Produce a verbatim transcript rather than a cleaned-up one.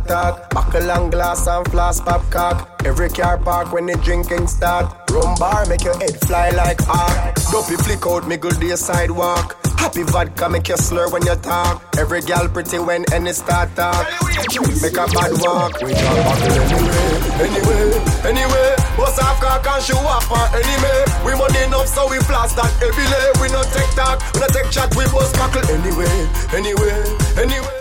talk talk. Buckle and glass and flask pop cock. Every car park when the drinking start. Rum bar make your head fly like arc. Dopey flick out me good day sidewalk. Happy vodka make you slur when you talk. Every gal pretty when any start talk. Make a bad walk. We talk buckle anyway, anyway, anyway. Bust off cock and show up our enemy. We money enough so we blast that every day. We no take talk, we no take chat, we bust buckle anyway, anyway, anyway.